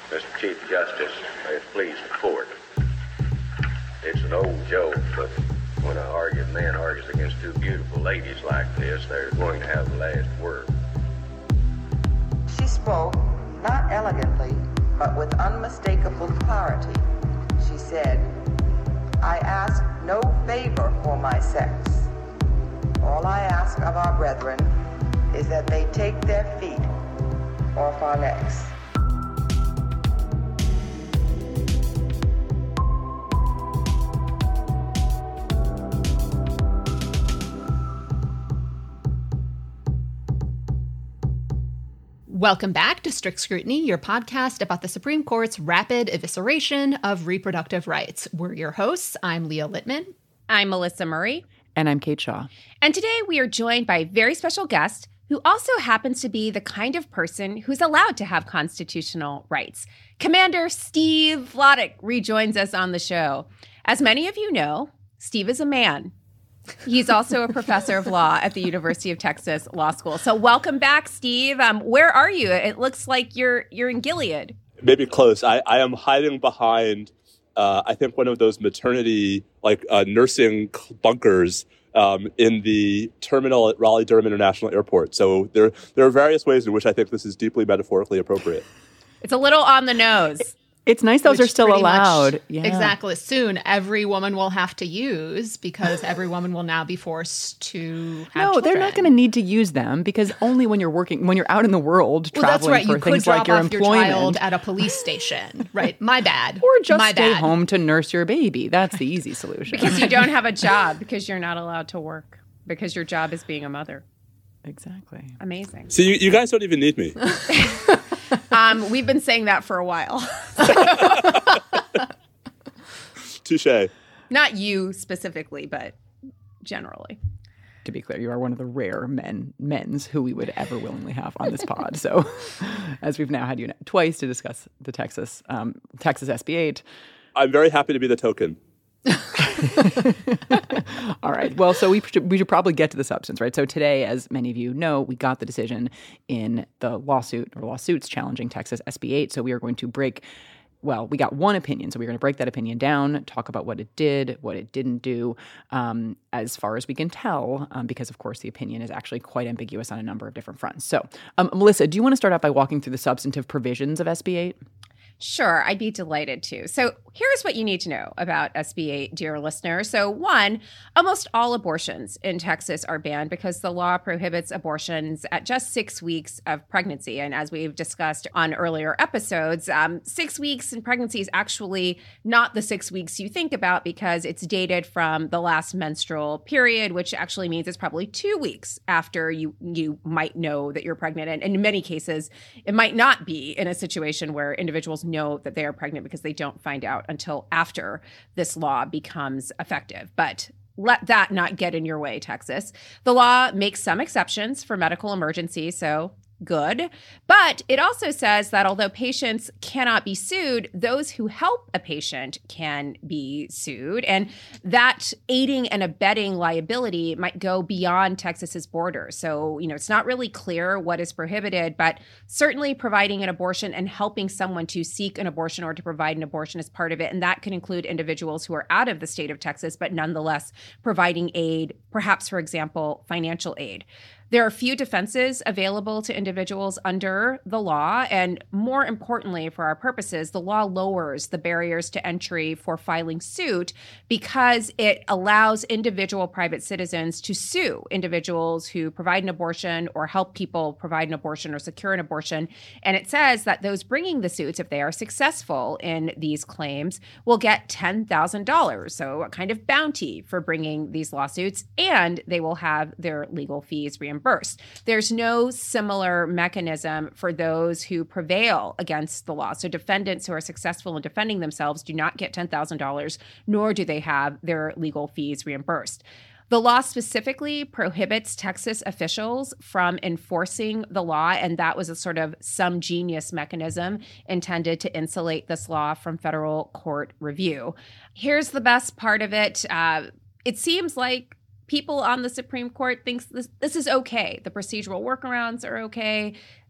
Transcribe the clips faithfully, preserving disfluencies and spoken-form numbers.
Mister Chief Justice, may it please the court. It's an old joke, but when an arguing man argues against two beautiful ladies like this, they're going to have the last word. She spoke, not elegantly, but with unmistakable clarity. She said, I ask no favor for my sex. All I ask of our brethren is that they take their feet off our necks. Welcome back to Strict Scrutiny, your podcast about the Supreme Court's rapid evisceration of reproductive rights. We're your hosts. I'm Leah Littman. I'm Melissa Murray. And I'm Kate Shaw. And today we are joined by a very special guest who also happens to be the kind of person who's allowed to have constitutional rights. Commander Steve Vladeck rejoins us on the show. As many of you know, Steve is a man. He's also a professor of law at the University of Texas Law School. So welcome back, Steve. Um, where are you? It looks like you're you're in Gilead. Maybe close. I, I am hiding behind, uh, I think, one of those maternity, like uh, nursing bunkers um, in the terminal at Raleigh-Durham International Airport. So there, there are various ways in which I think this is deeply metaphorically appropriate. It's a little on the nose. It's nice those Which are still allowed. Much, yeah. Exactly. Soon, every woman will have to use because every woman will now be forced to have No, children. they're not going to need to use them because only when you're working, when you're out in the world well, traveling that's right. for You could things drop like your off employment. your child at a police station. Right. My bad. Or just My stay bad. home to nurse your baby. That's the easy solution. Because you don't have a job, because you're not allowed to work, because your job is being a mother. Exactly. Amazing. So you, you guys don't even need me. um, we've been saying that for a while. Touche. Not you specifically, but generally. To be clear, you are one of the rare men, men's who we would ever willingly have on this pod. So, as we've now had you twice to discuss the Texas, um, Texas S B eight. I'm very happy to be the token. All right. Well, so we should, we should probably get to the substance, right? So today, as many of you know, we got the decision in the lawsuit or lawsuits challenging Texas S B eight. So we are going to break, well, we got one opinion. So we're going to break that opinion down, talk about what it did, what it didn't do, um, as far as we can tell, um, because, of course, the opinion is actually quite ambiguous on a number of different fronts. So, um, Melissa, do you want to start out by walking through the substantive provisions of S B eight? Sure, I'd be delighted to. So here's what you need to know about S B eight, dear listener. So one, almost all abortions in Texas are banned because the law prohibits abortions at just six weeks of pregnancy. And as we've discussed on earlier episodes, um, six weeks in pregnancy is actually not the six weeks you think about because it's dated from the last menstrual period, which actually means it's probably two weeks after you, you might know that you're pregnant. And in many cases, it might not be in a situation where individuals know that they are pregnant because they don't find out until after this law becomes effective. But let that not get in your way, Texas. The law makes some exceptions for medical emergencies, so good. But it also says that although patients cannot be sued, those who help a patient can be sued. And that aiding and abetting liability might go beyond Texas's borders. So, you know, it's not really clear what is prohibited, but certainly providing an abortion and helping someone to seek an abortion or to provide an abortion is part of it. And that can include individuals who are out of the state of Texas, but nonetheless providing aid, perhaps, for example, financial aid. There are few defenses available to individuals under the law, and more importantly, for our purposes, the law lowers the barriers to entry for filing suit because it allows individual private citizens to sue individuals who provide an abortion or help people provide an abortion or secure an abortion. And it says that those bringing the suits, if they are successful in these claims, will get ten thousand dollars, so a kind of bounty for bringing these lawsuits, and they will have their legal fees reimbursed. Reimbursed. There's no similar mechanism for those who prevail against the law. So defendants who are successful in defending themselves do not get ten thousand dollars, nor do they have their legal fees reimbursed. The law specifically prohibits Texas officials from enforcing the law, and that was a sort of some genius mechanism intended to insulate this law from federal court review. Here's the best part of it. Uh, it seems like people on the Supreme Court thinks this, this is okay. The procedural workarounds are okay.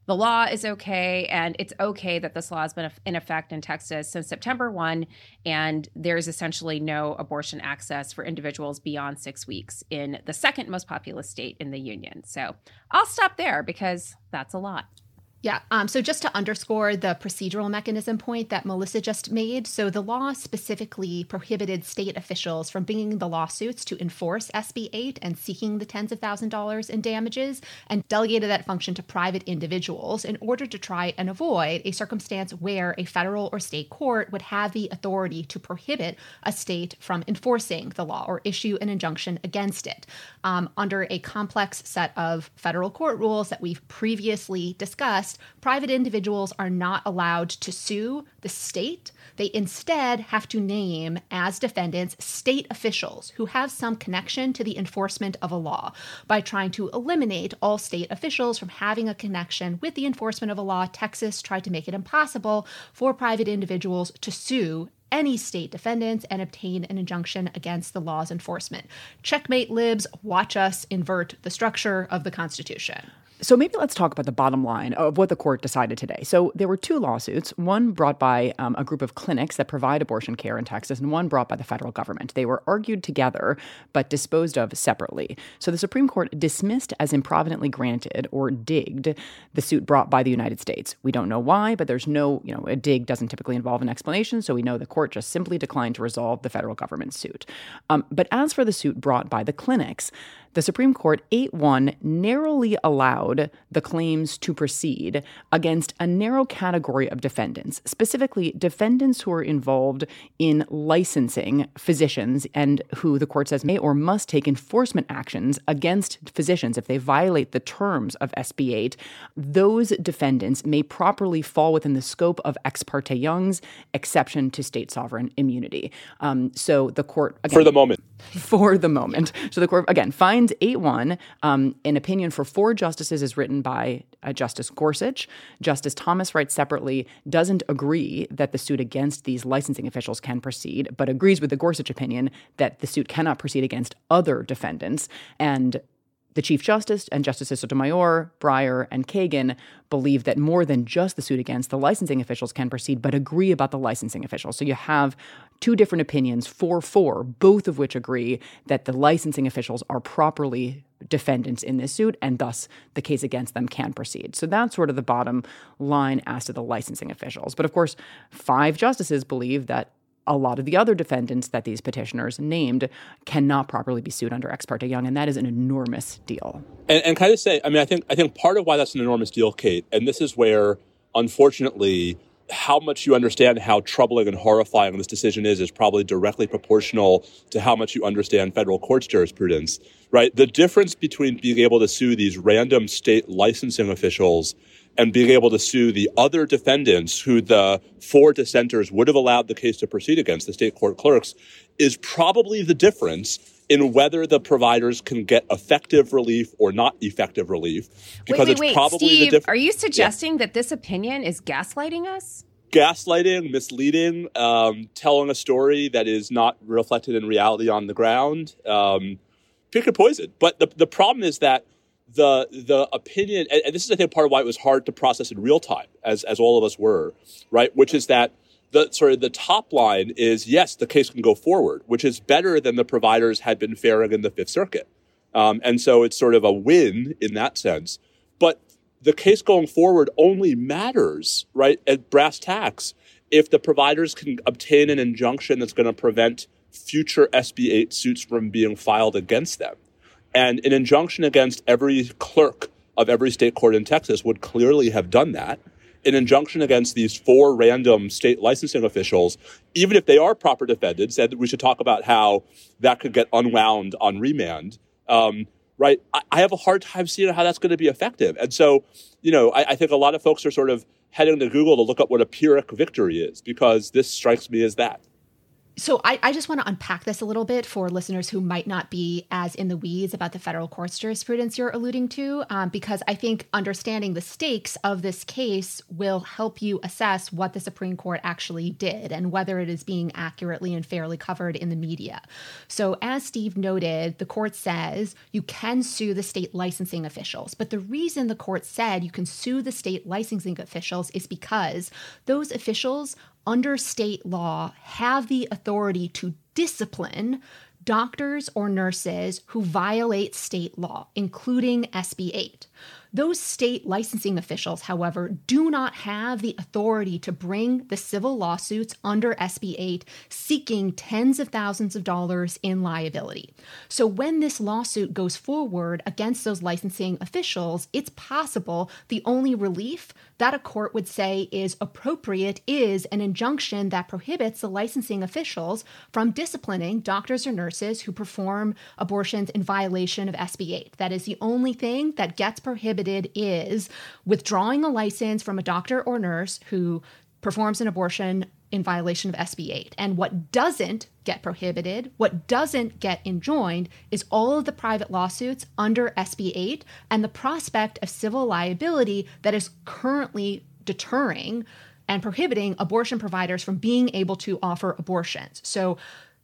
the law is okay, and it's okay that this law has been in effect in Texas since September first, and there's essentially no abortion access for individuals beyond six weeks in the second most populous state in the union. So I'll stop there because that's a lot. Yeah. Um, so just to underscore the procedural mechanism point that Melissa just made, so the law specifically prohibited state officials from bringing the lawsuits to enforce S B eight and seeking the tens of thousands of dollars in damages, and delegated that function to private individuals in order to try and avoid a circumstance where a federal or state court would have the authority to prohibit a state from enforcing the law or issue an injunction against it. Um, under a complex set of federal court rules that we've previously discussed, private individuals are not allowed to sue the state. They instead have to name as defendants state officials who have some connection to the enforcement of a law. By trying to eliminate all state officials from having a connection with the enforcement of a law, Texas tried to make it impossible for private individuals to sue any state defendants and obtain an injunction against the law's enforcement. Checkmate, libs, watch us invert the structure of the Constitution. So maybe let's talk about the bottom line of what the court decided today. So there were two lawsuits, one brought by um, a group of clinics that provide abortion care in Texas, and one brought by the federal government. They were argued together, but disposed of separately. So the Supreme Court dismissed as improvidently granted, or digged, the suit brought by the United States. We don't know why, but there's no, you know, a dig doesn't typically involve an explanation, so we know the court just simply declined to resolve the federal government's suit. Um, but as for the suit brought by the clinics, the Supreme Court eight one narrowly allowed the claims to proceed against a narrow category of defendants, specifically defendants who are involved in licensing physicians and who the court says may or must take enforcement actions against physicians if they violate the terms of S B eight. Those defendants may properly fall within the scope of Ex parte Young's exception to state sovereign immunity. Um, so the court, again, for the moment, for the moment. So the court, again, finds eight one, um, an opinion for four justices is written by uh, Justice Gorsuch. Justice Thomas writes separately, doesn't agree that the suit against these licensing officials can proceed, but agrees with the Gorsuch opinion that the suit cannot proceed against other defendants. And the Chief Justice and Justices Sotomayor, Breyer, and Kagan believe that more than just the suit against the licensing officials can proceed, but agree about the licensing officials. So you have two different opinions, four four, both of which agree that the licensing officials are properly defendants in this suit, and thus the case against them can proceed. So that's sort of the bottom line as to the licensing officials. But of course, five justices believe that a lot of the other defendants that these petitioners named cannot properly be sued under Ex parte Young, and that is an enormous deal. And, and kind of say, I mean, I think I think part of why that's an enormous deal, Kate, and this is where, unfortunately, how much you understand how troubling and horrifying this decision is is probably directly proportional to how much you understand federal courts jurisprudence, right? The difference between being able to sue these random state licensing officials and being able to sue the other defendants who the four dissenters would have allowed the case to proceed against, the state court clerks, is probably the difference in whether the providers can get effective relief or not effective relief. Because wait, wait, it's probably wait. Steve, the diff- are you suggesting yeah. that this opinion is gaslighting us? Gaslighting, misleading, um, telling a story that is not reflected in reality on the ground. Um, pick your poison. But the, the problem is that the the opinion, and, and this is, I think, part of why it was hard to process in real time, as as all of us were, right? Which is that the sort of the top line is, yes, the case can go forward, which is better than the providers had been faring in the Fifth Circuit. Um, and so it's sort of a win in that sense. But the case going forward only matters, right, at brass tacks, if the providers can obtain an injunction that's going to prevent future S B eight suits from being filed against them. And an injunction against every clerk of every state court in Texas would clearly have done that. An injunction against these four random state licensing officials, even if they are proper defendants, and we should talk about how that could get unwound on remand, um, right? I, I have a hard time seeing how that's going to be effective. And so, you know, I, I think a lot of folks are sort of heading to Google to look up what a Pyrrhic victory is, because this strikes me as that. So I, I just want to unpack this a little bit for listeners who might not be as in the weeds about the federal court's jurisprudence you're alluding to, um, because I think understanding the stakes of this case will help you assess what the Supreme Court actually did and whether it is being accurately and fairly covered in the media. So as Steve noted, the court says you can sue the state licensing officials. But the reason the court said you can sue the state licensing officials is because those officials under state law have the authority to discipline doctors or nurses who violate state law, including S B eight. Those state licensing officials, however, do not have the authority to bring the civil lawsuits under S B eight seeking tens of thousands of dollars in liability. So when this lawsuit goes forward against those licensing officials, it's possible the only relief that a court would say is appropriate is an injunction that prohibits the licensing officials from disciplining doctors or nurses who perform abortions in violation of S B eight. That is the only thing that gets prohibited is withdrawing a license from a doctor or nurse who performs an abortion in violation of S B eight. And what doesn't get prohibited, what doesn't get enjoined, is all of the private lawsuits under S B eight and the prospect of civil liability that is currently deterring and prohibiting abortion providers from being able to offer abortions. So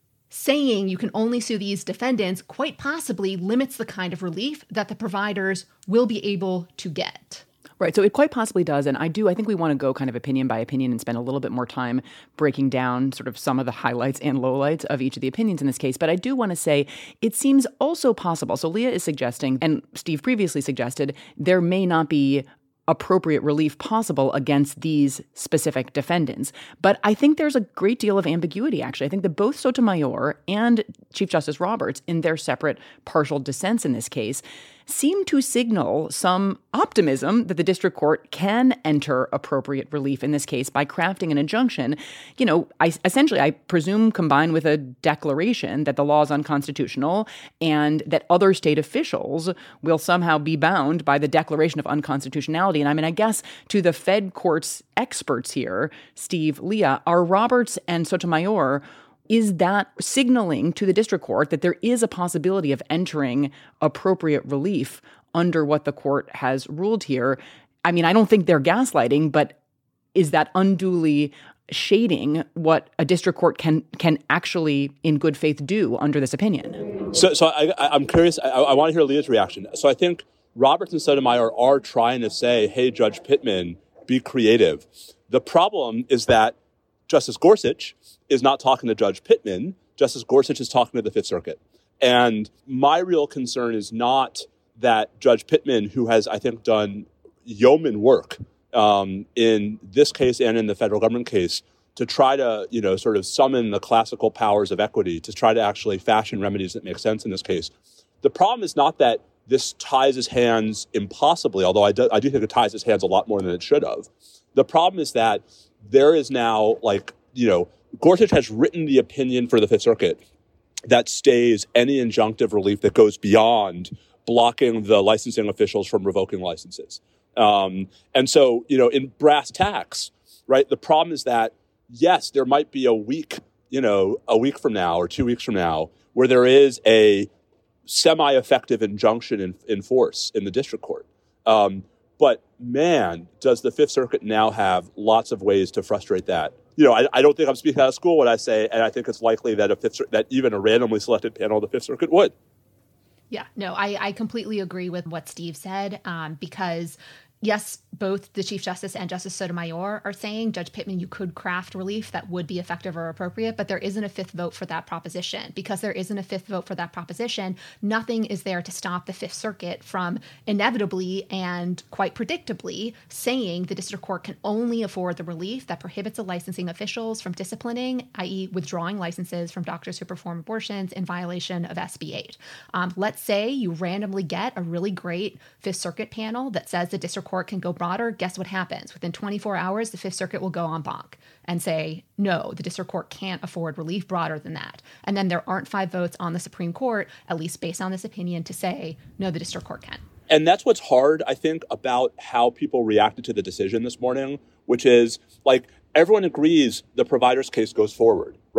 saying you can only sue these defendants quite possibly limits the kind of relief that the providers will be able to get. Right. So it quite possibly does. And I do, I think we want to go kind of opinion by opinion and spend a little bit more time breaking down sort of some of the highlights and lowlights of each of the opinions in this case. But I do want to say it seems also possible. So Leah is suggesting, and Steve previously suggested, there may not be appropriate relief possible against these specific defendants. But I think there's a great deal of ambiguity, actually. I think that both Sotomayor and Chief Justice Roberts, in their separate partial dissents in this case, seem to signal some optimism that the district court can enter appropriate relief in this case by crafting an injunction, you know, I, essentially, I presume, combined with a declaration that the law is unconstitutional and that other state officials will somehow be bound by the declaration of unconstitutionality. And I mean, I guess to the Fed court's experts here, Steve, Leah, are Roberts and Sotomayor, is that signaling to the district court that there is a possibility of entering appropriate relief under what the court has ruled here? I mean, I don't think they're gaslighting, but is that unduly shading what a district court can can actually, in good faith, do under this opinion? So, so I, I'm curious. I, I want to hear Leah's reaction. So I think Roberts and Sotomayor are trying to say, hey, Judge Pittman, be creative. The problem is that Justice Gorsuch is not talking to Judge Pittman. Justice Gorsuch is talking to the Fifth Circuit. And my real concern is not that Judge Pittman, who has, I think, done yeoman work um, in this case and in the federal government case, to try to, you know, sort of summon the classical powers of equity, to try to actually fashion remedies that make sense in this case. The problem is not that this ties his hands impossibly, although I do, I do think it ties his hands a lot more than it should have. The problem is that there is now, like, you know, Gorsuch has written the opinion for the Fifth Circuit that stays any injunctive relief that goes beyond blocking the licensing officials from revoking licenses. Um, and so, you know, in brass tacks, right, the problem is that, yes, there might be a week, you know, a week from now or two weeks from now where there is a semi-effective injunction in, in force in the district court. Um, but, man, does the Fifth Circuit now have lots of ways to frustrate that. You know, I, I don't think I'm speaking out of school when I say, and I think it's likely that a Fifth that even a randomly selected panel of the Fifth Circuit would. Yeah, no, I, I completely agree with what Steve said, um, because yes, both the Chief Justice and Justice Sotomayor are saying, Judge Pittman, you could craft relief that would be effective or appropriate, but there isn't a fifth vote for that proposition. Because there isn't a fifth vote for that proposition, nothing is there to stop the Fifth Circuit from inevitably and quite predictably saying the district court can only afford the relief that prohibits the licensing officials from disciplining, that is withdrawing licenses from doctors who perform abortions in violation of S B eight. Um, let's say you randomly get a really great Fifth Circuit panel that says the district court can go broader. Guess what happens? Within twenty-four hours, the Fifth Circuit will go en banc and say, no, the district court can't afford relief broader than that. And then there aren't five votes on the Supreme Court, at least based on this opinion, to say, no, the district court can. And that's what's hard, I think, about how people reacted to the decision this morning, which is, like, everyone agrees the provider's case goes forward, right?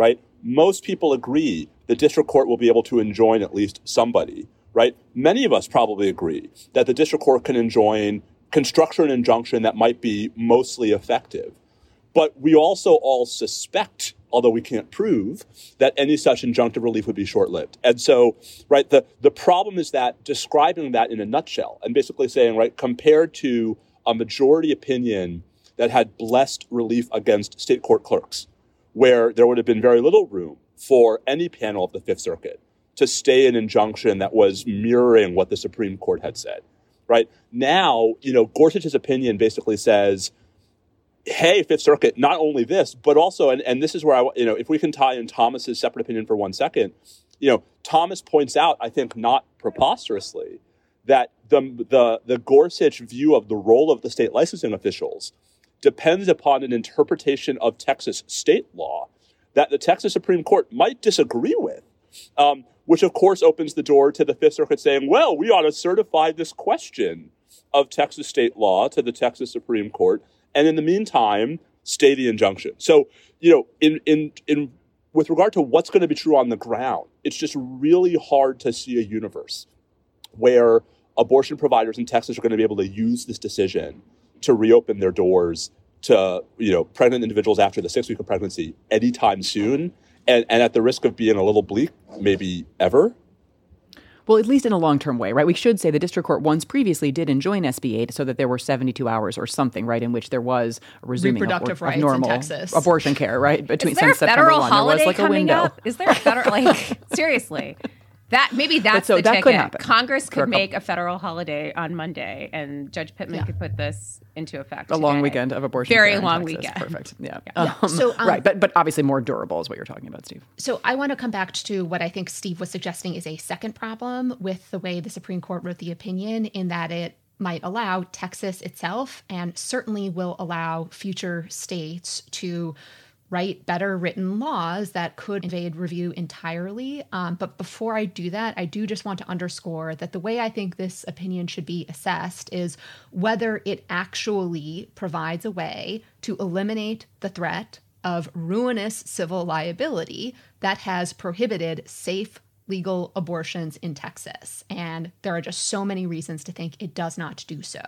most people agree the district court will be able to enjoin at least somebody, right? Many of us probably agree that the district court can enjoin, can structure an injunction that might be mostly effective. But we also all suspect, although we can't prove, that any such injunctive relief would be short-lived. And so, right, the, the problem is that describing that in a nutshell and basically saying, right, compared to a majority opinion that had blessed relief against state court clerks, where there would have been very little room for any panel of the Fifth Circuit to stay an injunction that was mirroring what the Supreme Court had said, right? Now, you know, Gorsuch's opinion basically says, hey, Fifth Circuit, not only this, but also, and, and this is where I, you know, if we can tie in Thomas's separate opinion for one second, you know, Thomas points out, I think not preposterously, that the, the, the Gorsuch view of the role of the state licensing officials depends upon an interpretation of Texas state law that the Texas Supreme Court might disagree with, um, which of course opens the door to the Fifth Circuit saying, well, we ought to certify this question of Texas state law to the Texas Supreme Court, and in the meantime, stay the injunction. So, you know, in in in with regard to what's going to be true on the ground, it's just really hard to see a universe where abortion providers in Texas are going to be able to use this decision to reopen their doors to, you know, pregnant individuals after the sixth week of pregnancy anytime soon, and, and at the risk of being a little bleak, maybe ever. Well, at least in a long-term way, right? We should say the district court once previously did enjoin S B eight so that there were seventy-two hours or something, right, in which there was a resuming reproductive of, rights of normal in Texas. abortion care, right? Between Is there since a federal September holiday first, there was like coming a window. up? Is there a federal, like, seriously? That maybe that's so the that ticket. could happen. Congress could For a make a federal holiday on Monday, and Judge Pittman Yeah. could put this into effect. A long today. weekend of abortion Very care in long Texas. weekend. Perfect. Yeah. Yeah. Um, So, um, right, but but obviously more durable is what you're talking about, Steve. So I want to come back to what I think Steve was suggesting is a second problem with the way the Supreme Court wrote the opinion, in that it might allow Texas itself, and certainly will allow future states, to write better written laws that could evade review entirely. Um, but before I do that, I do just want to underscore that the way I think this opinion should be assessed is whether it actually provides a way to eliminate the threat of ruinous civil liability that has prohibited safe legal abortions in Texas. And there are just so many reasons to think it does not do so.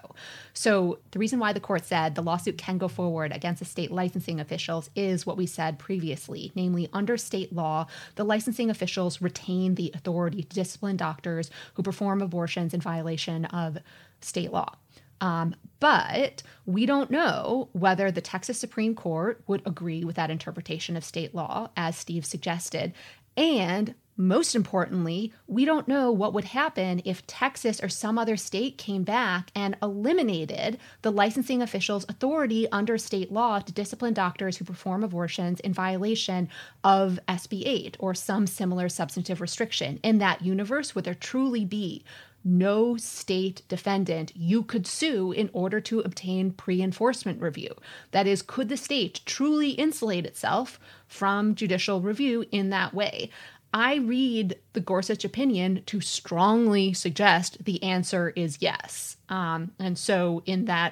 So the reason why the court said the lawsuit can go forward against the state licensing officials is what we said previously, namely, under state law, the licensing officials retain the authority to discipline doctors who perform abortions in violation of state law. Um, but we don't know whether the Texas Supreme Court would agree with that interpretation of state law, as Steve suggested. And most importantly, we don't know what would happen if Texas or some other state came back and eliminated the licensing official's authority under state law to discipline doctors who perform abortions in violation of S B eight or some similar substantive restriction. In that universe, would there truly be no state defendant you could sue in order to obtain pre-enforcement review? That is, could the state truly insulate itself from judicial review in that way? I read the Gorsuch opinion to strongly suggest the answer is yes. Um, and so in that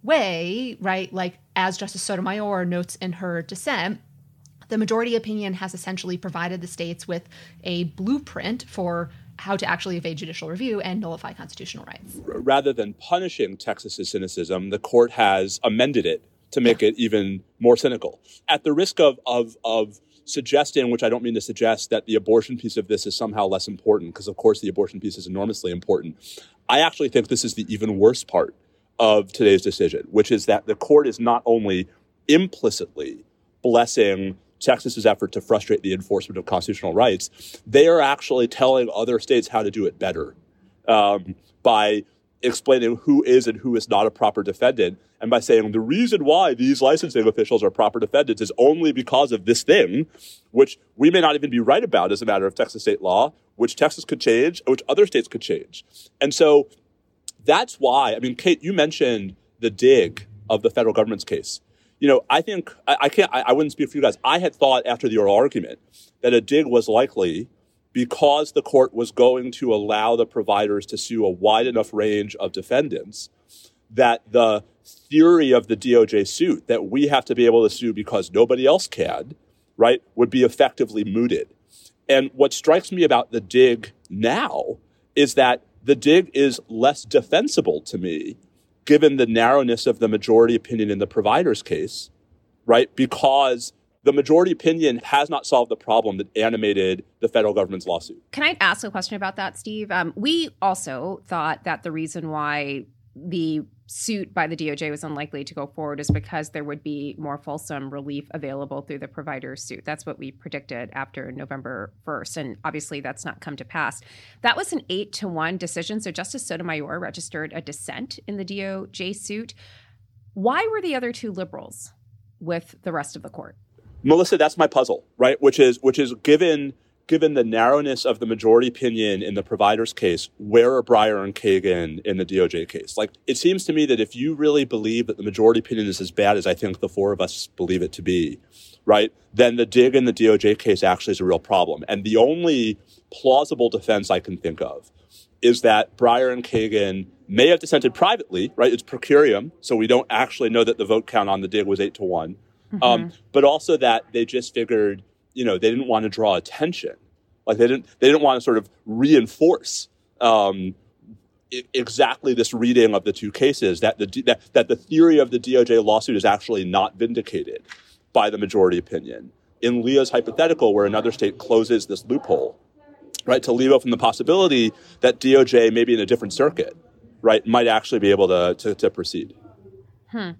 way, right, like as Justice Sotomayor notes in her dissent, the majority opinion has essentially provided the states with a blueprint for how to actually evade judicial review and nullify constitutional rights. Rather than punishing Texas's cynicism, the court has amended it to make it even more cynical. At the risk of of of suggesting, which I don't mean to suggest, that the abortion piece of this is somehow less important, because of course the abortion piece is enormously important, I actually think this is the even worse part of today's decision, which is that the court is not only implicitly blessing Texas's effort to frustrate the enforcement of constitutional rights, they are actually telling other states how to do it better um, by explaining who is and who is not a proper defendant, and by saying the reason why these licensing officials are proper defendants is only because of this thing, which we may not even be right about as a matter of Texas state law, which Texas could change, which other states could change. And so that's why, I mean, Kate, you mentioned the dig of the federal government's case. You know, I think, I, I can't, I, I wouldn't speak for you guys. I had thought after the oral argument that a dig was likely because the court was going to allow the providers to sue a wide enough range of defendants, that the theory of the D O J suit that we have to be able to sue because nobody else can right, would be effectively mooted. And what strikes me about the dig now is that the dig is less defensible to me, given the narrowness of the majority opinion in the provider's case, right? Because the majority opinion has not solved the problem that animated the federal government's lawsuit. Can I ask a question about that, Steve? Um, we also thought that the reason why the suit by the D O J was unlikely to go forward is because there would be more fulsome relief available through the provider's suit. That's what we predicted after November first. And obviously that's not come to pass. That was an eight to one decision. So Justice Sotomayor registered a dissent in the D O J suit. Why were the other two liberals with the rest of the court? Melissa, that's my puzzle, right? Which is, which is given, given the narrowness of the majority opinion in the provider's case, where are Breyer and Kagan in the D O J case? Like, it seems to me that if you really believe that the majority opinion is as bad as I think the four of us believe it to be, right, then the dig in the D O J case actually is a real problem. And the only plausible defense I can think of is that Breyer and Kagan may have dissented privately, right? It's per curiam, so we don't actually know that the vote count on the dig was eight to one. Mm-hmm. Um, but also that they just figured, you know, they didn't want to draw attention. Like they didn't, they didn't want to sort of reinforce um, I- exactly this reading of the two cases, that the that, that the theory of the D O J lawsuit is actually not vindicated by the majority opinion. In Leah's hypothetical, where another state closes this loophole, right, to leave open the possibility that D O J, maybe in a different circuit, right, might actually be able to to, to proceed. Hmm.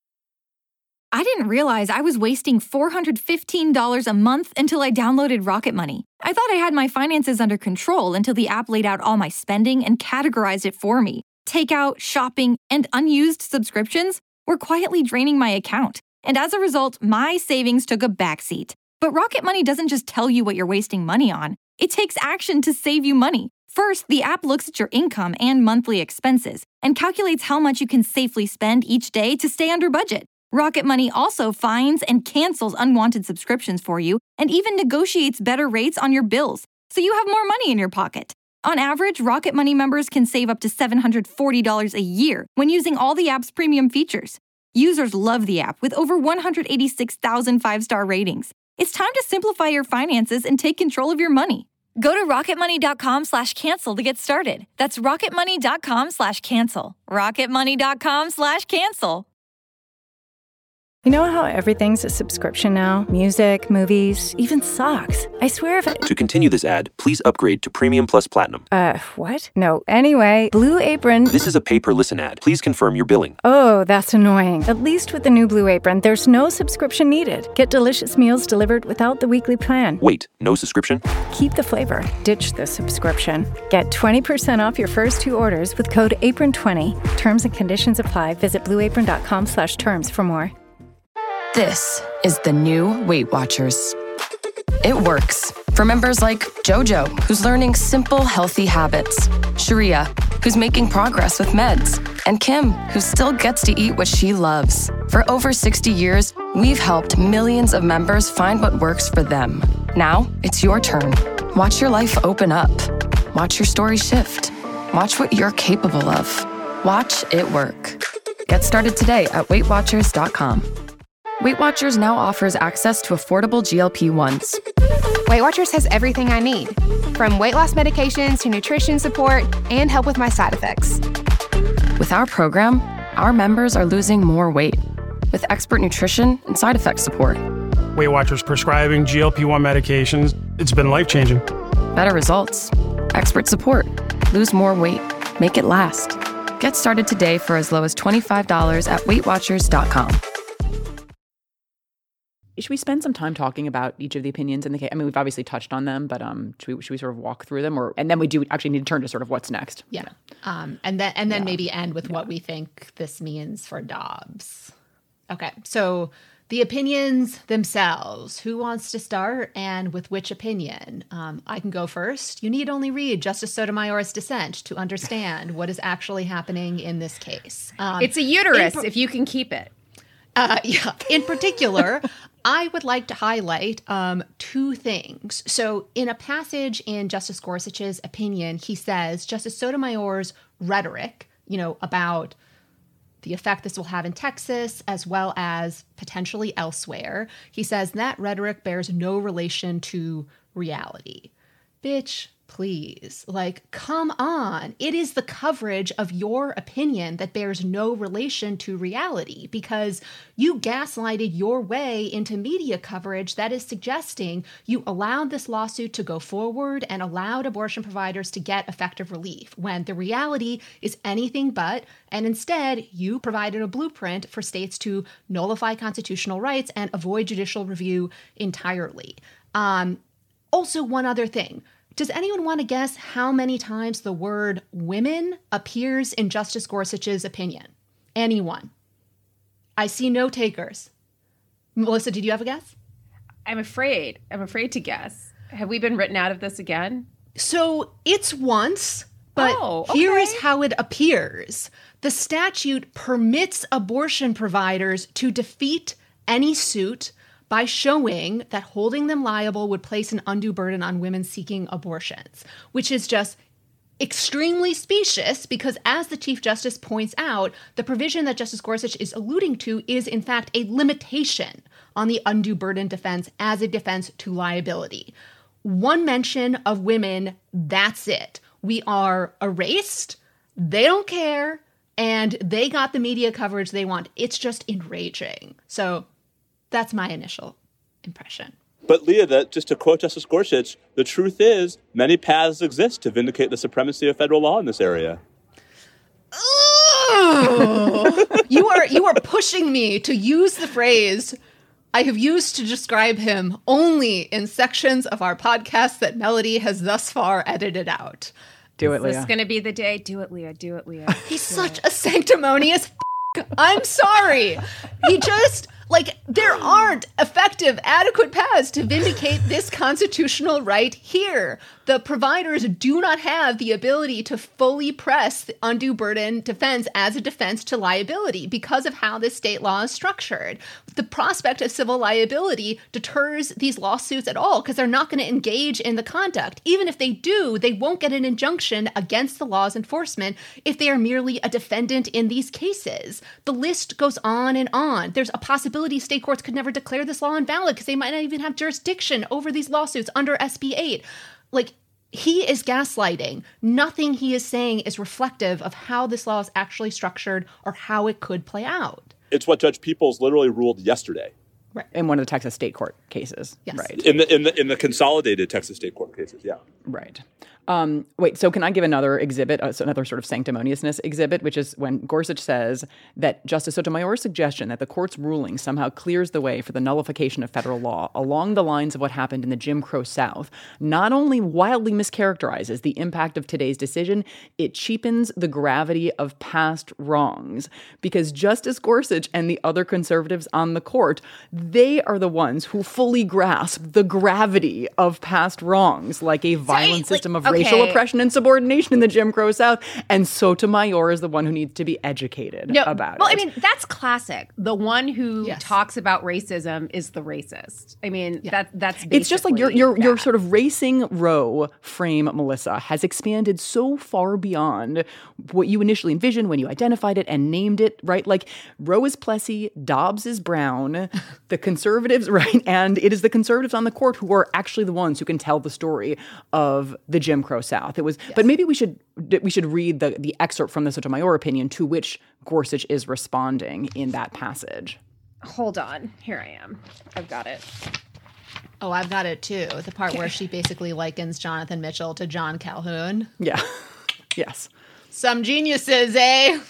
I didn't realize I was wasting four hundred fifteen dollars a month until I downloaded Rocket Money. I thought I had my finances under control until the app laid out all my spending and categorized it for me. Takeout, shopping, and unused subscriptions were quietly draining my account. And as a result, my savings took a backseat. But Rocket Money doesn't just tell you what you're wasting money on. It takes action to save you money. First, the app looks at your income and monthly expenses and calculates how much you can safely spend each day to stay under budget. Rocket Money also finds and cancels unwanted subscriptions for you and even negotiates better rates on your bills, so you have more money in your pocket. On average, Rocket Money members can save up to seven hundred forty dollars a year when using all the app's premium features. Users love the app with over one hundred eighty-six thousand five-star ratings. It's time to simplify your finances and take control of your money. Go to rocketmoney.com slash cancel to get started. That's rocketmoney.com slash cancel. rocketmoney.com slash cancel. You know how everything's a subscription now? Music, movies, even socks. I swear if I... To continue this ad, please upgrade to Premium Plus Platinum. Uh, what? No. Anyway, Blue Apron... This is a pay-per-listen ad. Please confirm your billing. Oh, that's annoying. At least with the new Blue Apron, there's no subscription needed. Get delicious meals delivered without the weekly plan. Wait, no subscription? Keep the flavor. Ditch the subscription. Get twenty percent off your first two orders with code apron twenty. Terms and conditions apply. Visit blueapron.com slash terms for more. This is the new Weight Watchers. It works for members like Jojo, who's learning simple, healthy habits, Sharia, who's making progress with meds, and Kim, who still gets to eat what she loves. For over sixty years, we've helped millions of members find what works for them. Now, it's your turn. Watch your life open up. Watch your story shift. Watch what you're capable of. Watch it work. Get started today at weight watchers dot com. Weight Watchers now offers access to affordable G L P ones. Weight Watchers has everything I need, from weight loss medications to nutrition support and help with my side effects. With our program, our members are losing more weight with expert nutrition and side effect support. Weight Watchers prescribing G L P one medications, it's been life-changing. Better results, expert support, lose more weight, make it last. Get started today for as low as twenty-five dollars at weight watchers dot com. Should we spend some time talking about each of the opinions in the case? I mean, we've obviously touched on them, but um, should we, should we sort of walk through them, or and then we do actually need to turn to sort of what's next? Yeah, um, and then and then Yeah. maybe end with Yeah. what we think this means for Dobbs. Okay, so the opinions themselves. Who wants to start, and with which opinion? Um, I can go first. You need only read Justice Sotomayor's dissent to understand what is actually happening in this case. Um, It's a uterus, in- if you can keep it. Uh, yeah. In particular, I would like to highlight um, two things. So in a passage in Justice Gorsuch's opinion, he says Justice Sotomayor's rhetoric, you know, about the effect this will have in Texas as well as potentially elsewhere. He says that rhetoric bears no relation to reality. Bitch, please. Like, come on. It is the coverage of your opinion that bears no relation to reality because you gaslighted your way into media coverage that is suggesting you allowed this lawsuit to go forward and allowed abortion providers to get effective relief when the reality is anything but, and instead you provided a blueprint for states to nullify constitutional rights and avoid judicial review entirely. Um, also, one other thing. Does anyone want to guess how many times the word women appears in Justice Gorsuch's opinion? Anyone? I see no takers. Melissa, did you have a guess? I'm afraid. I'm afraid to guess. Have we been written out of this again? So it's once, but oh, okay. Here is how it appears. The statute permits abortion providers to defeat any suit by showing that holding them liable would place an undue burden on women seeking abortions, which is just extremely specious because, as the Chief Justice points out, the provision that Justice Gorsuch is alluding to is, in fact, a limitation on the undue burden defense as a defense to liability. One mention of women, that's it. We are erased, they don't care, and they got the media coverage they want. It's just enraging. So that's my initial impression. But Leah, that, just to quote Justice Gorsuch, the truth is many paths exist to vindicate the supremacy of federal law in this area. Oh, you are you are pushing me to use the phrase I have used to describe him only in sections of our podcast that Melody has thus far edited out. Do it, Is Leah. this going to be the day? Do it, Leah. Do it, Leah. He's such a sanctimonious f- I'm sorry. He just... Like, there aren't effective, adequate paths to vindicate this constitutional right here. The providers do not have the ability to fully press the undue burden defense as a defense to liability because of how this state law is structured. The prospect of civil liability deters these lawsuits at all because they're not going to engage in the conduct. Even if they do, they won't get an injunction against the law's enforcement if they are merely a defendant in these cases. The list goes on and on. There's a possibility state courts could never declare this law invalid because they might not even have jurisdiction over these lawsuits under S B eight. Like, he is gaslighting. Nothing he is saying is reflective of how this law is actually structured or how it could play out. It's what Judge Peoples literally ruled yesterday. Right. In one of the Texas state court cases. Yes. Right. In the in the in the consolidated Texas state court cases, yeah. Right. Um, wait, so can I give another exhibit, uh, so another sort of sanctimoniousness exhibit, which is when Gorsuch says that Justice Sotomayor's suggestion that the court's ruling somehow clears the way for the nullification of federal law along the lines of what happened in the Jim Crow South not only wildly mischaracterizes the impact of today's decision, it cheapens the gravity of past wrongs. Because Justice Gorsuch and the other conservatives on the court, they are the ones who fully grasp the gravity of past wrongs, like a violent so, like, system of okay. racial oppression and subordination in the Jim Crow South. And Sotomayor is the one who needs to be educated no, about well, it. I mean, that's classic. The one who Yes. talks about racism is the racist. I mean, Yeah. that that's basically It's just like your your your that. sort of racing row frame, Melissa, has expanded so far beyond what you initially envisioned when you identified it and named it, right? Like Roe is Plessy, Dobbs is Brown, the conservatives, right? And it is the conservatives on the court who are actually the ones who can tell the story of the Jim Crow South. It was, yes. But maybe we should we should read the the excerpt from the Sotomayor opinion to which Gorsuch is responding in that passage. Hold on. Here I am. I've got it. Oh, I've got it too. The part where she basically likens Jonathan Mitchell to John Calhoun. Yeah. Yes. Some geniuses, eh?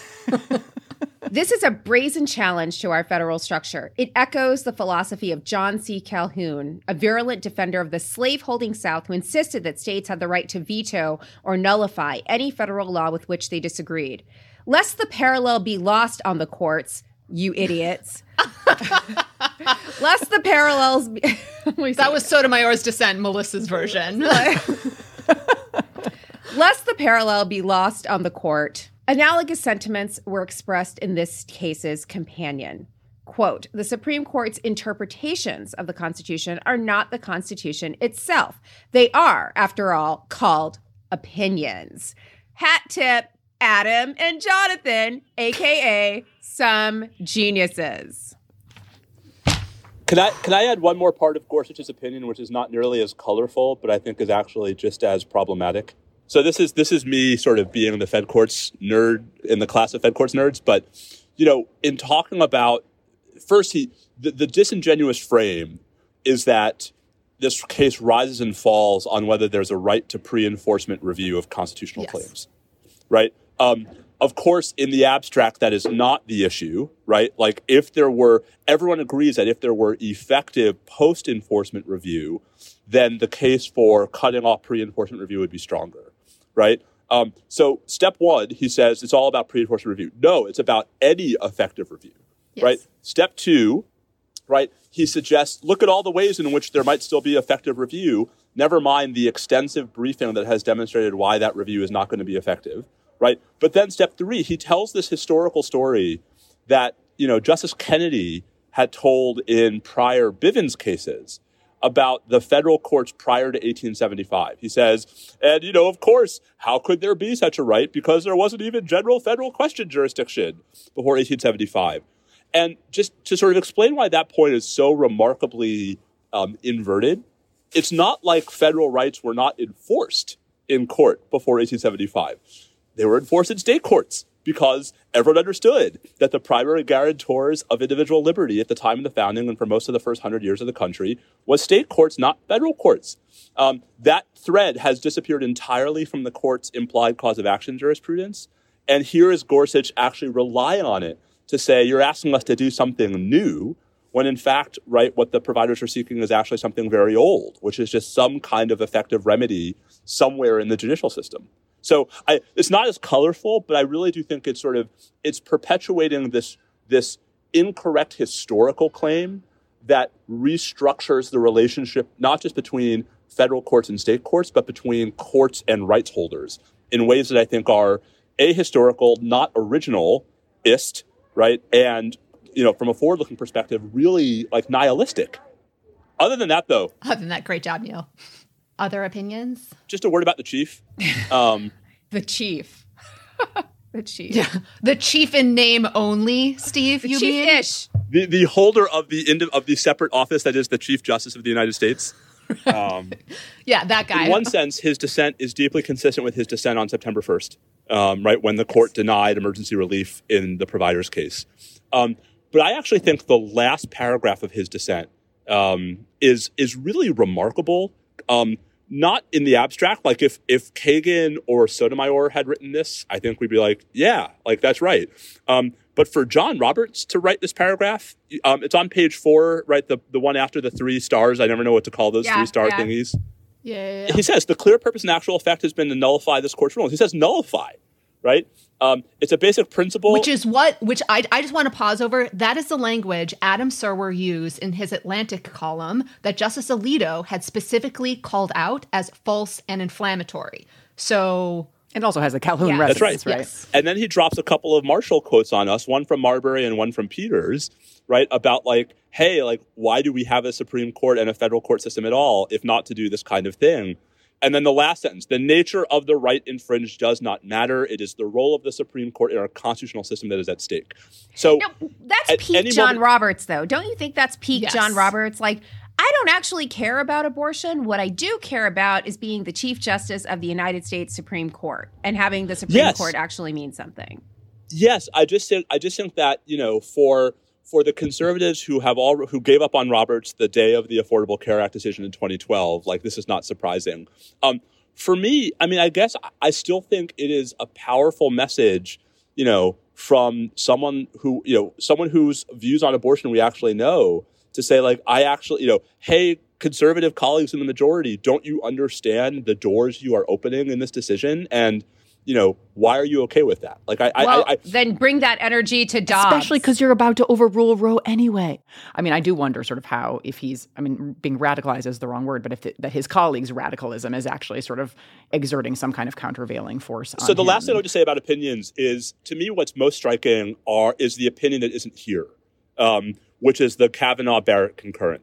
This is a brazen challenge to our federal structure. It echoes the philosophy of John C. Calhoun, a virulent defender of the slaveholding South who insisted that states had the right to veto or nullify any federal law with which they disagreed. Lest the parallel be lost on the courts, you idiots. Lest the parallels be... That was Sotomayor's dissent, Melissa's version. Lest the parallel be lost on the court, analogous sentiments were expressed in this case's companion. Quote, the Supreme Court's interpretations of the Constitution are not the Constitution itself. They are, after all, called opinions. Hat tip, Adam and Jonathan, a k a some geniuses. Can I can I add one more part of Gorsuch's opinion, which is not nearly as colorful, but I think is actually just as problematic? So this is this is me sort of being the Fed Courts nerd in the class of Fed Courts nerds. But, you know, in talking about, first, he the, the disingenuous frame is that this case rises and falls on whether there's a right to pre-enforcement review of constitutional yes. claims, right? Um, of course, in the abstract, that is not the issue, right? Like if there were, everyone agrees that if there were effective post-enforcement review, then the case for cutting off pre-enforcement review would be stronger, right? Um, so step one, he says it's all about pre-enforcement review. No, it's about any effective review, yes. right? Step two, right, he suggests, look at all the ways in which there might still be effective review, never mind the extensive briefing that has demonstrated why that review is not going to be effective, right? But then step three, he tells this historical story that, you know, Justice Kennedy had told in prior Bivens cases about the federal courts prior to eighteen seventy-five. He says, and, you know, of course, how could there be such a right? Because there wasn't even general federal question jurisdiction before eighteen seventy-five. And just to sort of explain why that point is so remarkably um, inverted, it's not like federal rights were not enforced in court before eighteen seventy-five. They were enforced in state courts because everyone understood that the primary guarantors of individual liberty at the time of the founding and for most of the first hundred years of the country was state courts, not federal courts. Um, that thread has disappeared entirely from the court's implied cause of action jurisprudence. And here is Gorsuch actually relying on it to say, you're asking us to do something new, when in fact, right, what the providers are seeking is actually something very old, which is just some kind of effective remedy somewhere in the judicial system. So I, it's not as colorful, but I really do think it's sort of, it's perpetuating this, this incorrect historical claim that restructures the relationship, not just between federal courts and state courts, but between courts and rights holders in ways that I think are ahistorical, not originalist, right? And, you know, from a forward-looking perspective, really like nihilistic. Other than that, though. Other than that, great job, Neil. Other opinions? Just a word about the chief. Um, the chief. the chief. Yeah. The chief in name only, Steve, the you chief-ish. The, the holder of the ind- of the separate office that is the Chief Justice of the United States. Um, yeah, that guy. In one sense, his dissent is deeply consistent with his dissent on September first, um, right, when the court denied emergency relief in the provider's case. Um, but I actually think the last paragraph of his dissent um, is is really remarkable. Um, not in the abstract. Like if if Kagan or Sotomayor had written this, I think we'd be like, yeah, like that's right. Um, but for John Roberts to write this paragraph, um, it's on page four, right? The the one after the three stars. I never know what to call those yeah, three star yeah. thingies. Yeah, yeah, yeah. He says the clear purpose and actual effect has been to nullify this court's rulings. He says nullify, right? Um, it's a basic principle. Which is what, which I, I just want to pause over. That is the language Adam Serwer used in his Atlantic column that Justice Alito had specifically called out as false and inflammatory. So... It also has a Calhoun yeah. resonance, That's right. right? Yes. And then he drops a couple of Marshall quotes on us, one from Marbury and one from Peters, right? About like, hey, like, why do we have a Supreme Court and a federal court system at all, if not to do this kind of thing? And then the last sentence, the nature of the right infringed does not matter. It is the role of the Supreme Court in our constitutional system that is at stake. So no, that's peak John moment- Roberts, though. Don't you think that's peak yes. John Roberts? Like, I don't actually care about abortion. What I do care about is being the Chief Justice of the United States Supreme Court and having the Supreme yes. Court actually mean something. Yes, I just think I just think that, you know, for for the conservatives who have all who gave up on Roberts the day of the Affordable Care Act decision in twenty twelve, like this is not surprising. Um, for me, I mean, I guess I still think it is a powerful message, you know, from someone who, you know, someone whose views on abortion we actually know, to say, like, I actually, you know, hey, conservative colleagues in the majority, don't you understand the doors you are opening in this decision? And, you know, why are you okay with that? Like, I, well, I, I then bring that energy to Dobbs. Especially because you're about to overrule Roe anyway. I mean, I do wonder sort of how, if he's, I mean, being radicalized is the wrong word, but if the, that his colleagues' radicalism is actually sort of exerting some kind of countervailing force on So the him. last thing I would just say about opinions is, to me, what's most striking are is the opinion that isn't here, um, which is the Kavanaugh-Barrett concurrence.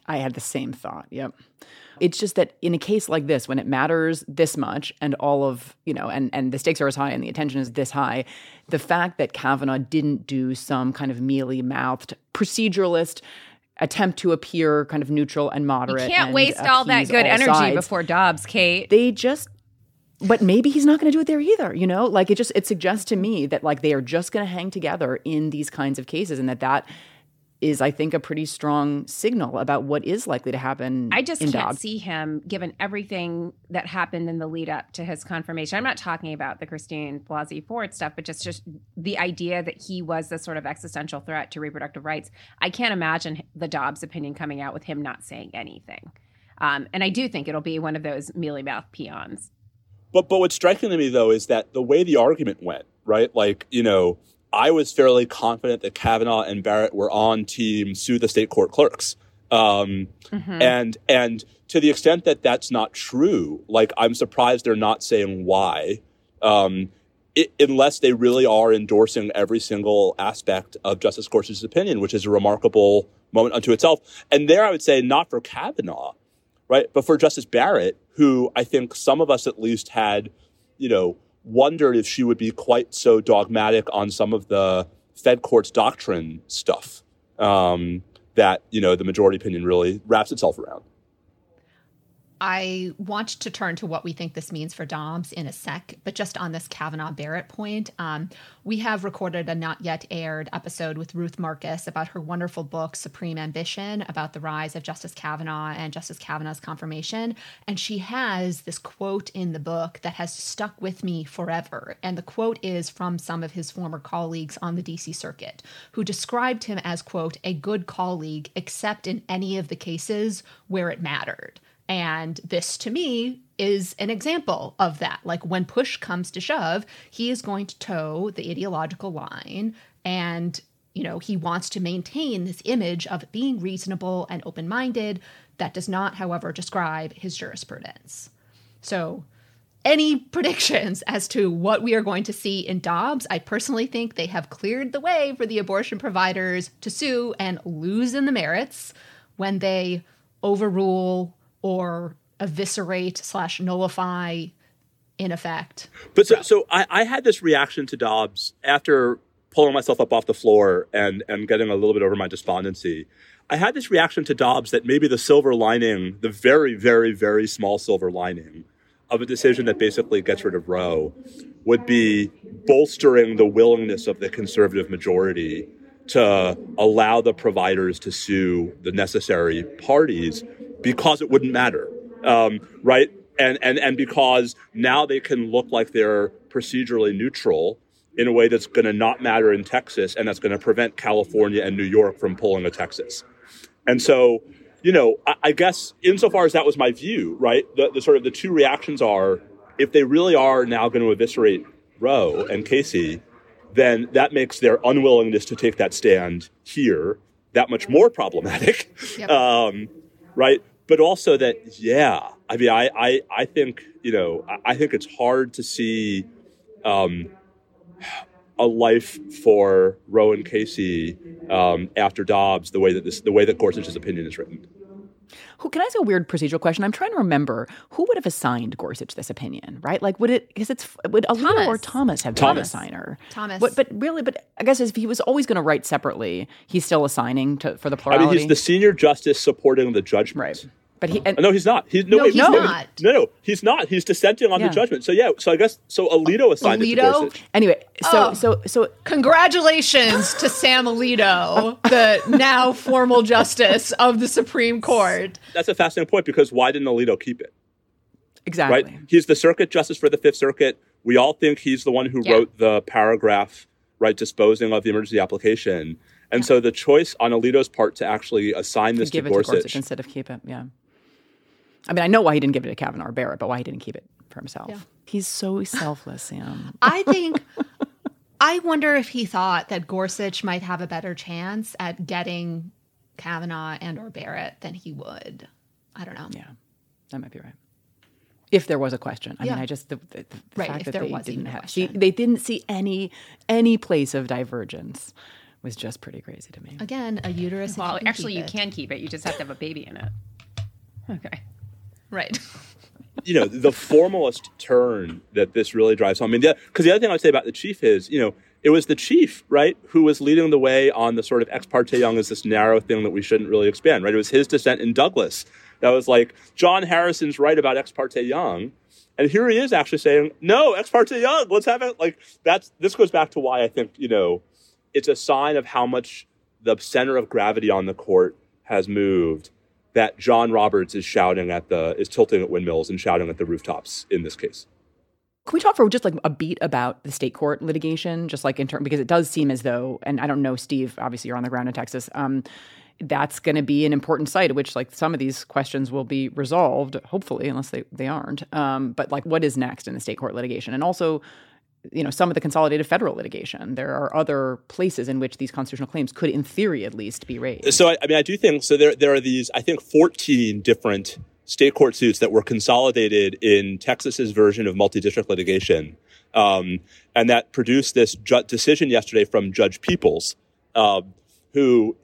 I had the same thought. Yep. It's just that in a case like this, when it matters this much and all of, you know, and, and the stakes are as high and the attention is this high, the fact that Kavanaugh didn't do some kind of mealy-mouthed proceduralist attempt to appear kind of neutral and moderate. You can't and waste all that good all energy sides, before Dobbs, Kate. They just, but maybe he's not going to do it there either, you know? Like, it just, it suggests to me that, like, they are just going to hang together in these kinds of cases, and that that is, I think, a pretty strong signal about what is likely to happen. I just in can't Dobbs. see him, given everything that happened in the lead up to his confirmation. I'm not talking about the Christine Blasey Ford stuff, but just, just the idea that he was the sort of existential threat to reproductive rights. I can't imagine the Dobbs opinion coming out with him not saying anything. Um, and I do think it'll be one of those mealy-mouthed peons. But but what's striking to me, though, is that the way the argument went, right? Like, you know, I was fairly confident that Kavanaugh and Barrett were on team sue the state court clerks. Um, mm-hmm. And and to the extent that that's not true, like, I'm surprised they're not saying why, um, it, unless they really are endorsing every single aspect of Justice Gorsuch's opinion, which is a remarkable moment unto itself. And there I would say not for Kavanaugh, right, but for Justice Barrett, who I think some of us at least had, you know, wondered if she would be quite so dogmatic on some of the Fed court's doctrine stuff um, that, you know, the majority opinion really wraps itself around. I want to turn to what we think this means for Dobbs in a sec, but just on this Kavanaugh-Barrett point, um, we have recorded a not yet aired episode with Ruth Marcus about her wonderful book, Supreme Ambition, about the rise of Justice Kavanaugh and Justice Kavanaugh's confirmation. And she has this quote in the book that has stuck with me forever. And the quote is from some of his former colleagues on the D C Circuit, who described him as, quote, a good colleague, except in any of the cases where it mattered. And this, to me, is an example of that. Like, when push comes to shove, he is going to toe the ideological line. And, you know, he wants to maintain this image of being reasonable and open-minded. That does not, however, describe his jurisprudence. So any predictions as to what we are going to see in Dobbs? I personally think they have cleared the way for the abortion providers to sue and lose in the merits when they overrule or eviscerate slash nullify in effect. But so, so I, I had this reaction to Dobbs after pulling myself up off the floor and, and getting a little bit over my despondency. I had this reaction to Dobbs that maybe the silver lining, the very, very, very small silver lining of a decision that basically gets rid of Roe would be bolstering the willingness of the conservative majority to allow the providers to sue the necessary parties because it wouldn't matter, um, right? And, and and because now they can look like they're procedurally neutral in a way that's going to not matter in Texas and that's going to prevent California and New York from pulling a Texas. And so, you know, I, I guess insofar as that was my view, right, the, the sort of the two reactions are, if they really are now going to eviscerate Roe and Casey, then that makes their unwillingness to take that stand here that much more problematic, yep. um, right? But also that, yeah, I mean, I, I, I think, you know, I, I think it's hard to see um, a life for Roe and Casey um, after Dobbs the way that this, the way that Gorsuch's opinion is written. Who, can I ask a weird procedural question? I'm trying to remember who would have assigned Gorsuch this opinion, right? Like, would it, because it's, would Alito or Thomas have been an assigner? Thomas. But, but really, but I guess if he was always going to write separately, he's still assigning to, for the plurality. I mean, he's the senior justice supporting the judgment. Right. But he, and, no, he's not. He's, no, no, wait, he's no, not. No, no, he's not. He's dissenting on yeah. the judgment. So yeah, so I guess so. Alito assigned Alito? it to Gorsuch. Anyway, so oh. so so congratulations to Sam Alito, the now formal justice of the Supreme Court. That's a fascinating point, because why didn't Alito keep it? Exactly. Right. He's the circuit justice for the Fifth Circuit. We all think he's the one who yeah. wrote the paragraph, right, disposing of the emergency application. And yeah. so the choice on Alito's part to actually assign to this give to it Gorsuch, to Gorsuch instead of keep it, yeah. I mean, I know why he didn't give it to Kavanaugh or Barrett, but why he didn't keep it for himself. Yeah. He's so selfless, Sam. I think, I wonder if he thought that Gorsuch might have a better chance at getting Kavanaugh and or Barrett than he would. I don't know. Yeah, that might be right. If there was a question. I yeah. mean, I just, the, the, the right, fact if that there they was didn't even a have, see, question. they didn't see any, any place of divergence was just pretty crazy to me. Again, a uterus. Well, you can actually, keep you it. can keep it. You just have to have a baby in it. Okay. Right. You know, the formalist turn that this really drives home. I mean, because the, the other thing I would say about the chief is, you know, it was the chief, right, who was leading the way on the sort of ex parte Young as this narrow thing that we shouldn't really expand, right? It was his dissent in Douglas that was like, John Harrison's right about ex parte Young. And here he is actually saying, no, ex parte Young, let's have it. Like, that's, this goes back to why I think, you know, it's a sign of how much the center of gravity on the court has moved, that John Roberts is shouting at the, is tilting at windmills and shouting at the rooftops in this case. Can we talk for just like a beat about the state court litigation, just like in term, because it does seem as though, and I don't know, Steve, obviously you're on the ground in Texas, um, that's going to be an important site at which like some of these questions will be resolved, hopefully, unless they, they aren't. Um, but like what is next in the state court litigation? And also, you know, some of the consolidated federal litigation. There are other places in which these constitutional claims could, in theory at least, be raised. So, I, I mean, I do think, so there, there are these, I think, fourteen different state court suits that were consolidated in Texas's version of multi-district litigation, um, and that produced this ju- decision yesterday from Judge Peoples, uh, who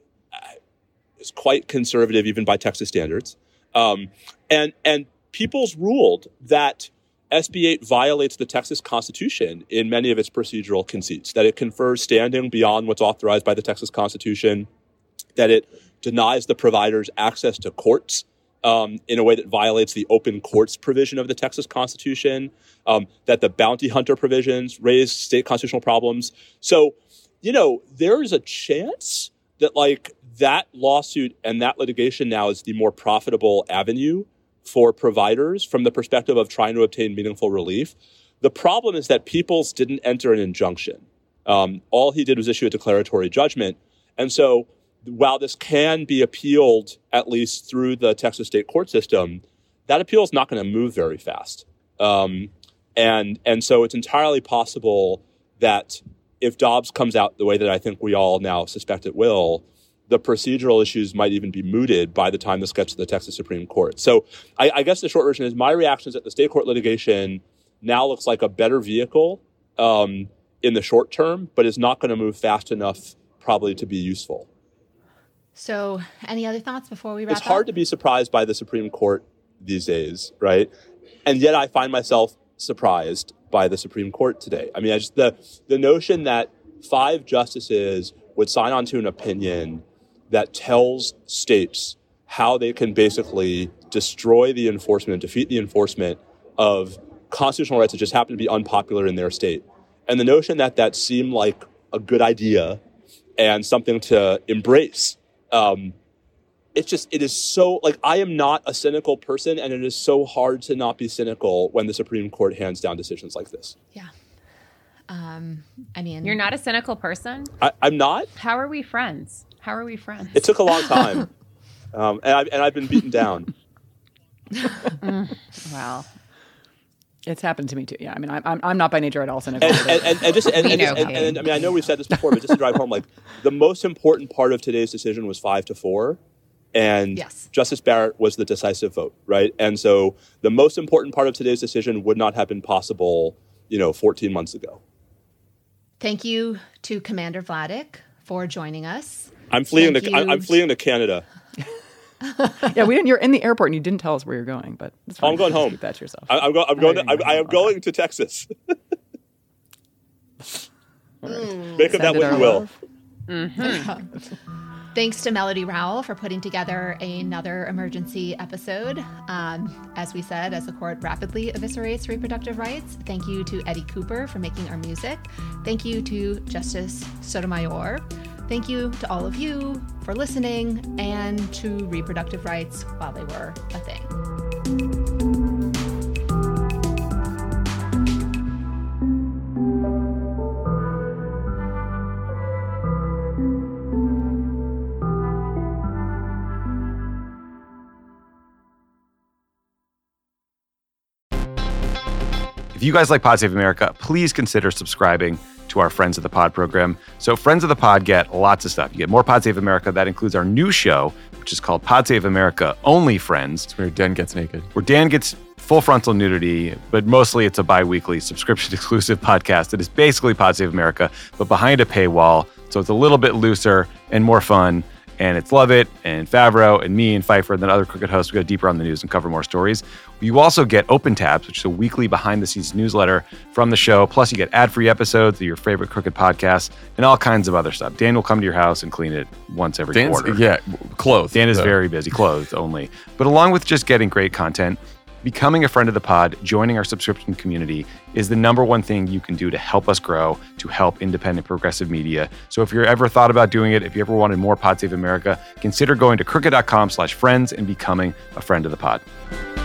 is quite conservative even by Texas standards. Um, and, and Peoples ruled that S B eight violates the Texas Constitution in many of its procedural conceits, that it confers standing beyond what's authorized by the Texas Constitution, that it denies the providers access to courts um, in a way that violates the open courts provision of the Texas Constitution, um, that the bounty hunter provisions raise state constitutional problems. So, you know, there is a chance that, like, that lawsuit and that litigation now is the more profitable avenue for providers from the perspective of trying to obtain meaningful relief. The problem is that Peoples didn't enter an injunction. Um, all he did was issue a declaratory judgment. And so while this can be appealed, at least through the Texas state court system, that appeal is not going to move very fast. Um, and, and so it's entirely possible that if Dobbs comes out the way that I think we all now suspect it will, the procedural issues might even be mooted by the time this gets to the Texas Supreme Court. So I, I guess the short version is my reaction is that the state court litigation now looks like a better vehicle um, in the short term, but is not going to move fast enough probably to be useful. So any other thoughts before we wrap up? It's hard to be surprised by the Supreme Court these days, right? And yet I find myself surprised by the Supreme Court today. I mean, I just the the notion that five justices would sign on to an opinion that tells states how they can basically destroy the enforcement and defeat the enforcement of constitutional rights that just happen to be unpopular in their state. And the notion that that seemed like a good idea and something to embrace. Um, it's just, it is so, like, I am not a cynical person, and it is so hard to not be cynical when the Supreme Court hands down decisions like this. Yeah. Um, I mean, You're not a cynical person? I, I'm not. How are we friends? How are we friends? It took a long time. um, and, I've, and I've been beaten down. mm, well, it's happened to me too. Yeah, I mean, I'm I'm, I'm not by nature at all cynical. And, and, and, and just and, and, know, and, and, and I mean, I know we've said this before, but just to drive home, like, the most important part of today's decision was five to four, and yes. Justice Barrett was the decisive vote, right? And so the most important part of today's decision would not have been possible, you know, fourteen months ago. Thank you to Commander Vladeck for joining us. I'm fleeing Thank to you. I'm fleeing to Canada. Yeah, we didn't. You're in the airport and you didn't tell us where you're going, but it's fine. I'm going home. Keep that to yourself. I, I'm, go, I'm going. To, I, I am going to Texas. Mm. Make of that what you will. Mm-hmm. Thanks to Melody Rowell for putting together another emergency episode. Um, as we said, as the court rapidly eviscerates reproductive rights. Thank you to Eddie Cooper for making our music. Thank you to Justice Sotomayor. Thank you to all of you for listening, and to reproductive rights while they were a thing. If you guys like Pod Save America, please consider subscribing to our Friends of the Pod program. So Friends of the Pod get lots of stuff. You get more Pod Save America. That includes our new show, which is called Pod Save America Only Friends. It's where Dan gets naked. Where Dan gets full frontal nudity, but mostly it's a bi-weekly subscription-exclusive podcast that is basically Pod Save America, but behind a paywall, So it's a little bit looser and more fun. And it's Lovett and Favreau and me and Pfeiffer and then other Crooked hosts. We go deeper on the news and cover more stories. You also get Open Tabs, which is a weekly behind-the-scenes newsletter from the show. Plus, you get ad-free episodes of your favorite Crooked podcasts and all kinds of other stuff. Dan will come to your house and clean it once every Dan's, quarter. Yeah, clothed. Dan is so. very busy, clothed only. But along with just getting great content, becoming a friend of the pod, joining our subscription community is the number one thing you can do to help us grow, to help independent progressive media. So if you're ever thought about doing it, if you ever wanted more Pod Save America, consider going to crooked dot com slash friends and becoming a friend of the pod.